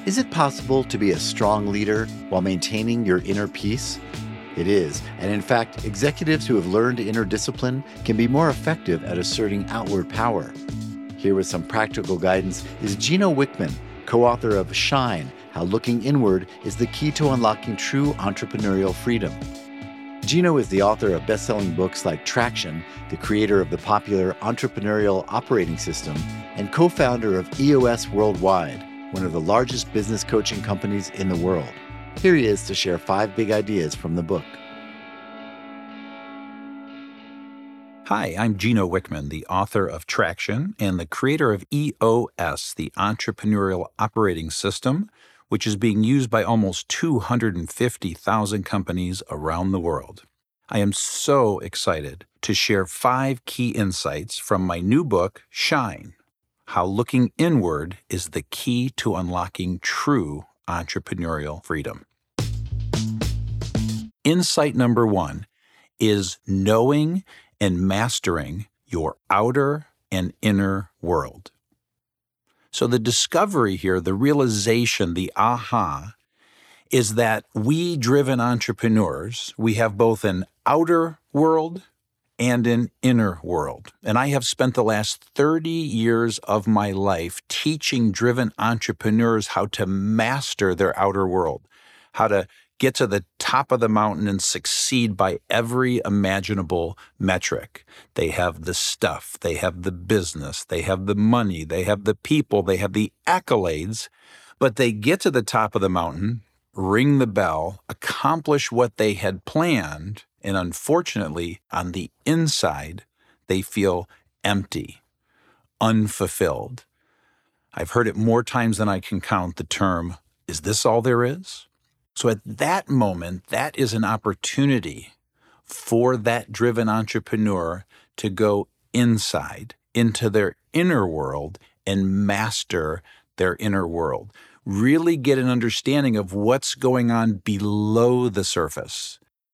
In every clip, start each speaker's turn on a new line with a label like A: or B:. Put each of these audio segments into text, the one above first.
A: Is it possible to be a strong leader while maintaining your inner peace? It is, and in fact, executives who have learned inner discipline can be more effective at asserting outward power. Here with some practical guidance is Gino Wickman, co-author of Shine: How Looking Inward is the Key to Unlocking True Entrepreneurial Freedom. Gino is the author of best-selling books like Traction, the creator of the popular Entrepreneurial Operating System, and co-founder of EOS Worldwide, one of the largest business coaching companies in the world. Here he is to share 5 big ideas from the book.
B: Hi, I'm Gino Wickman, the author of Traction and the creator of EOS, the Entrepreneurial Operating System, which is being used by almost 250,000 companies around the world. I am so excited to share 5 key insights from my new book, Shine: How Looking Inward is the Key to Unlocking True Entrepreneurial Freedom. Insight number 1 is knowing and mastering your outer and inner world. So the discovery here, the realization, the aha, is that we driven entrepreneurs, we have both an outer world and an inner world. And I have spent the last 30 years of my life teaching driven entrepreneurs how to master their outer world, how to get to the top of the mountain and succeed by every imaginable metric. They have the stuff, they have the business, they have the money, they have the people, they have the accolades, but they get to the top of the mountain, ring the bell, accomplish what they had planned, and unfortunately, on the inside, they feel empty, unfulfilled. I've heard it more times than I can count, the term, "Is this all there is?" So at that moment, that is an opportunity for that driven entrepreneur to go inside, into their inner world, and master their inner world. Really get an understanding of what's going on below the surface.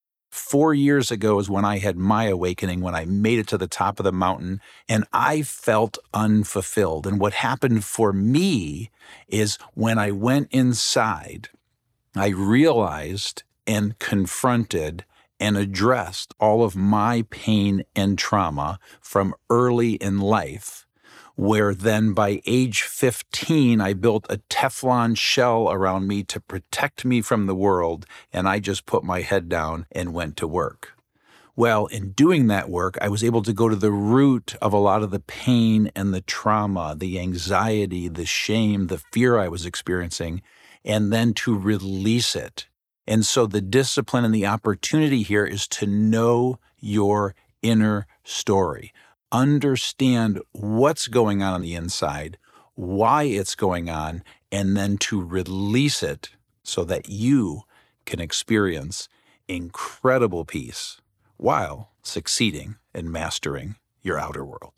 B: 4 years ago is when I had my awakening, when I made it to the top of the mountain, and I felt unfulfilled. And what happened for me is when I went inside, I realized and confronted and addressed all of my pain and trauma from early in life, where then by age 15, I built a Teflon shell around me to protect me from the world, and I just put my head down and went to work. Well, in doing that work, I was able to go to the root of a lot of the pain and the trauma, the anxiety, the shame, the fear I was experiencing, and then to release it. And so the discipline and the opportunity here is to know your inner story. Understand what's going on the inside, why it's going on, and then to release it so that you can experience incredible peace while succeeding and mastering your outer world.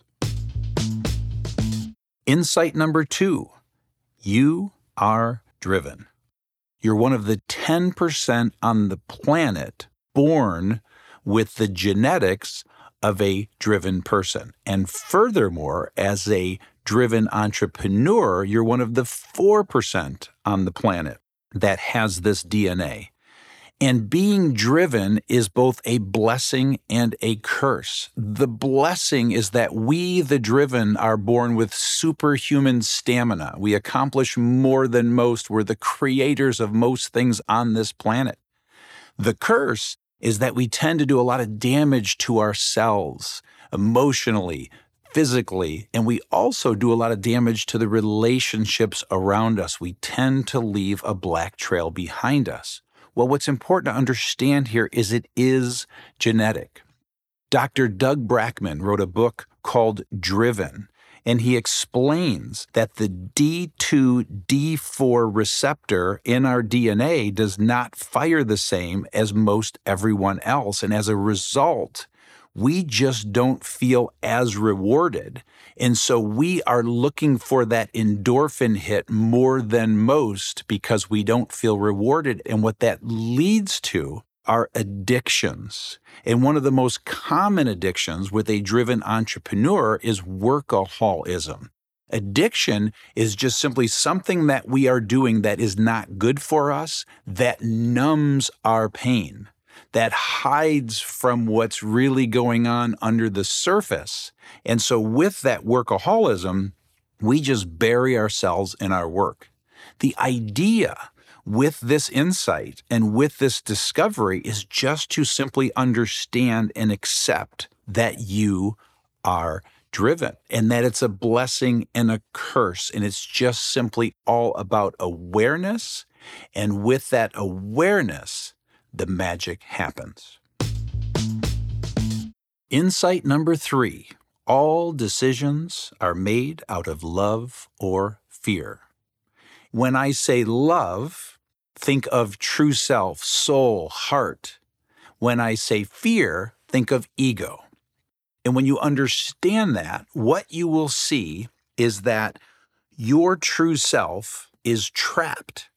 B: Insight number 2, you are driven. You're one of the 10% on the planet born with the genetics of a driven person. And furthermore, as a driven entrepreneur, you're one of the 4% on the planet that has this DNA. And being driven is both a blessing and a curse. The blessing is that we, the driven, are born with superhuman stamina. We accomplish more than most. We're the creators of most things on this planet. The curse is that we tend to do a lot of damage to ourselves, emotionally, physically, and we also do a lot of damage to the relationships around us. We tend to leave a black trail behind us. Well, what's important to understand here is it is genetic. Dr. Doug Brackman wrote a book called Driven, and he explains that the D2, D4 receptor in our DNA does not fire the same as most everyone else, and as a result, we just don't feel as rewarded. And so we are looking for that endorphin hit more than most because we don't feel rewarded. And what that leads to are addictions. And one of the most common addictions with a driven entrepreneur is workaholism. Addiction is just simply something that we are doing that is not good for us, that numbs our pain, that hides from what's really going on under the surface. And so with that workaholism, we just bury ourselves in our work. The idea with this insight and with this discovery is just to simply understand and accept that you are driven and that it's a blessing and a curse. And it's just simply all about awareness. And with that awareness, the magic happens. Insight number 3, all decisions are made out of love or fear. When I say love, think of true self, soul, heart. When I say fear, think of ego. And when you understand that, what you will see is that your true self is trapped,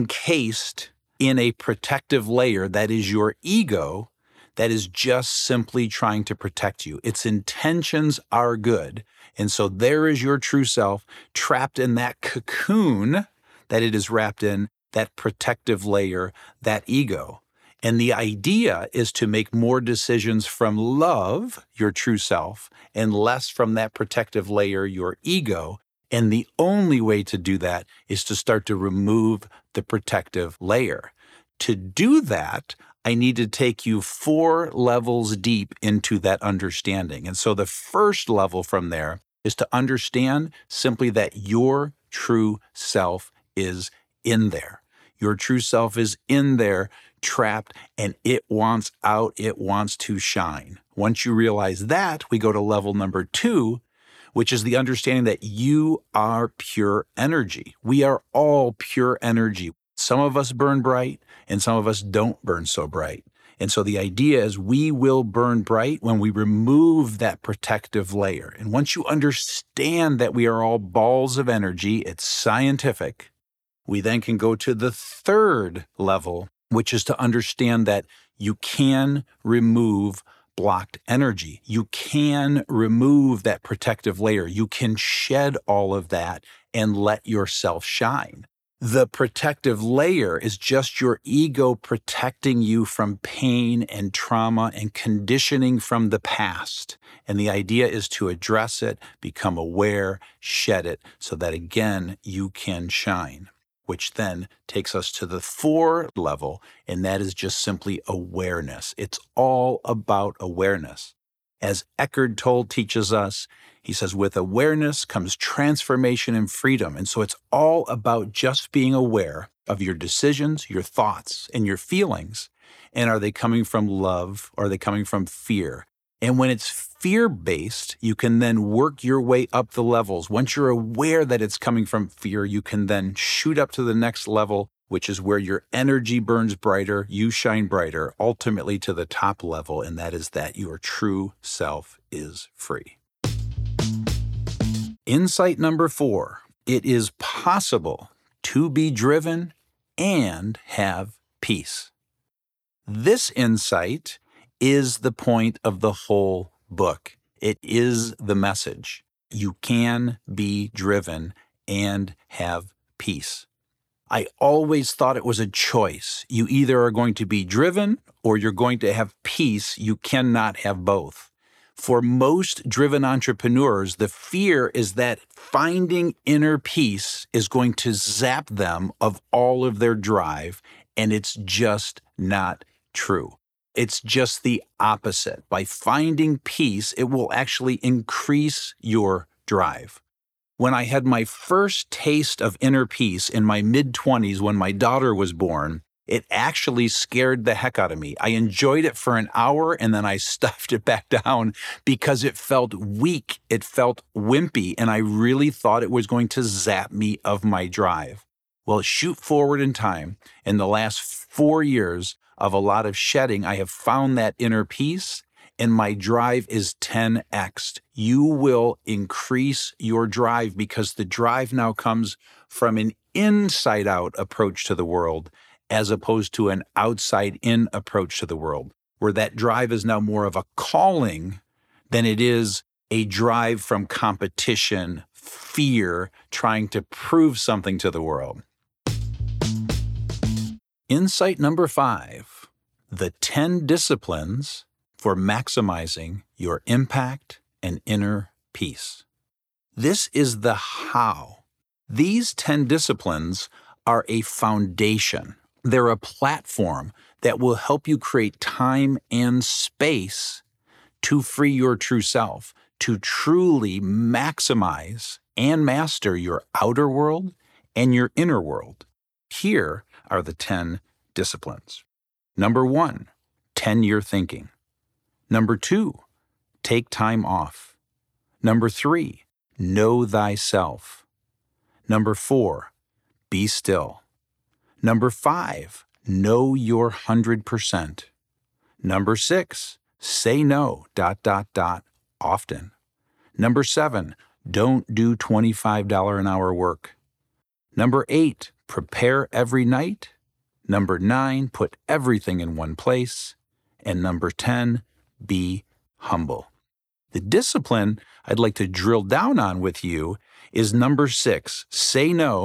B: encased in a protective layer that is your ego, that is just simply trying to protect you. Its intentions are good. And so there is your true self trapped in that cocoon that it is wrapped in, that protective layer, that ego. And the idea is to make more decisions from love, your true self, and less from that protective layer, your ego. And the only way to do that is to start to remove the protective layer. To do that, I need to take you 4 levels deep into that understanding. And so the first level from there is to understand simply that your true self is in there. Your true self is in there, trapped, and it wants out, it wants to shine. Once you realize that, we go to level number 2, which is the understanding that you are pure energy. We are all pure energy. Some of us burn bright, and some of us don't burn so bright. And so the idea is we will burn bright when we remove that protective layer. And once you understand that we are all balls of energy, it's scientific, we then can go to the 3rd level, which is to understand that you can remove blocked energy. You can remove that protective layer. You can shed all of that and let yourself shine. The protective layer is just your ego protecting you from pain and trauma and conditioning from the past. And the idea is to address it, become aware, shed it, so that again, you can shine, which then takes us to the 4th level, and that is just simply awareness. It's all about awareness. As Eckhart Tolle teaches us, he says, with awareness comes transformation and freedom. And so it's all about just being aware of your decisions, your thoughts, and your feelings. And are they coming from love? Or are they coming from fear? And when it's fear-based, you can then work your way up the levels. Once you're aware that it's coming from fear, you can then shoot up to the next level, which is where your energy burns brighter, you shine brighter, ultimately to the top level, and that is that your true self is free. Insight number 4, it is possible to be driven and have peace. This insight is the point of the whole book. It is the message. You can be driven and have peace. I always thought it was a choice. You either are going to be driven or you're going to have peace. You cannot have both. For most driven entrepreneurs, the fear is that finding inner peace is going to zap them of all of their drive, and it's just not true. It's just the opposite. By finding peace, it will actually increase your drive. When I had my first taste of inner peace in my mid-20s when my daughter was born, it actually scared the heck out of me. I enjoyed it for an hour and then I stuffed it back down because it felt weak. It felt wimpy, and I really thought it was going to zap me of my drive. Well, shoot forward in time. In the last 4 years of a lot of shedding, I have found that inner peace, and my drive is 10x'd. You will increase your drive because the drive now comes from an inside-out approach to the world as opposed to an outside-in approach to the world, where that drive is now more of a calling than it is a drive from competition, fear trying to prove something to the world. Insight number 5, the 10 disciplines for maximizing your impact and inner peace. This is the how. These 10 disciplines are a foundation. They're a platform that will help you create time and space to free your true self, to truly maximize and master your outer world and your inner world. Here are the 10 disciplines. Number 1, 10-year thinking. Number 2, take time off. Number 3, know thyself. Number 4, be still. Number 5, know your 100%. Number 6, say no, ... often. Number 7, don't do $25 an hour work. Number 8, prepare every night. Number 9, put everything in one place. And number 10, be humble. The discipline I'd like to drill down on with you is number 6, say no, ...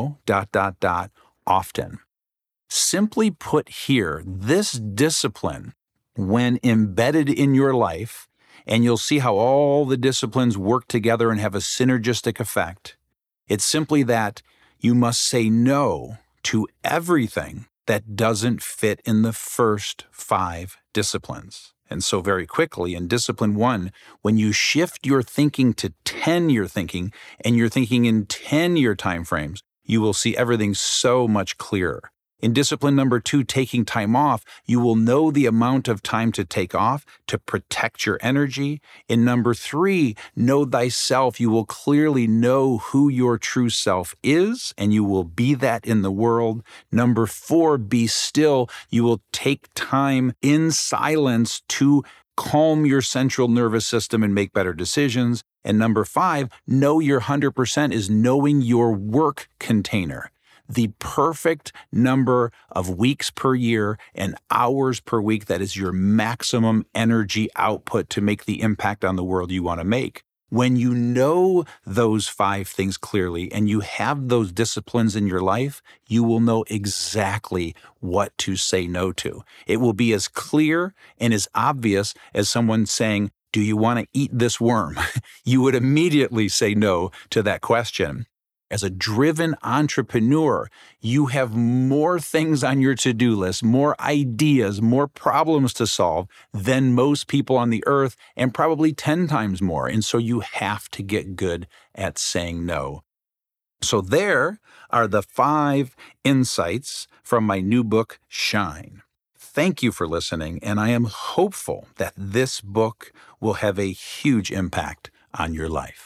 B: often. Simply put here, this discipline, when embedded in your life, and you'll see how all the disciplines work together and have a synergistic effect, it's simply that you must say no to everything that doesn't fit in the first 5 disciplines. And so very quickly in discipline 1, when you shift your thinking to 10-year thinking and you're thinking in 10-year time frames, you will see everything so much clearer. In discipline number 2, taking time off, you will know the amount of time to take off to protect your energy. In number 3, know thyself. You will clearly know who your true self is, and you will be that in the world. Number 4, be still. You will take time in silence to calm your central nervous system and make better decisions. And number 5, know your 100% is knowing your work container. The perfect number of weeks per year and hours per week that is your maximum energy output to make the impact on the world you want to make. When you know those 5 things clearly and you have those disciplines in your life, you will know exactly what to say no to. It will be as clear and as obvious as someone saying, "Do you want to eat this worm?" You would immediately say no to that question. As a driven entrepreneur, you have more things on your to-do list, more ideas, more problems to solve than most people on the earth, and probably 10 times more. And so you have to get good at saying no. So there are the 5 insights from my new book, Shine. Thank you for listening, and I am hopeful that this book will have a huge impact on your life.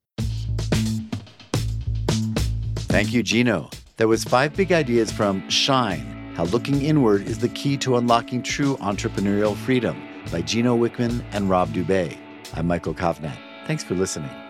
A: Thank you, Gino. That was 5 big ideas from Shine, How Looking Inward is the Key to Unlocking True Entrepreneurial Freedom by Gino Wickman and Rob Dubay. I'm Michael Kovnat. Thanks for listening.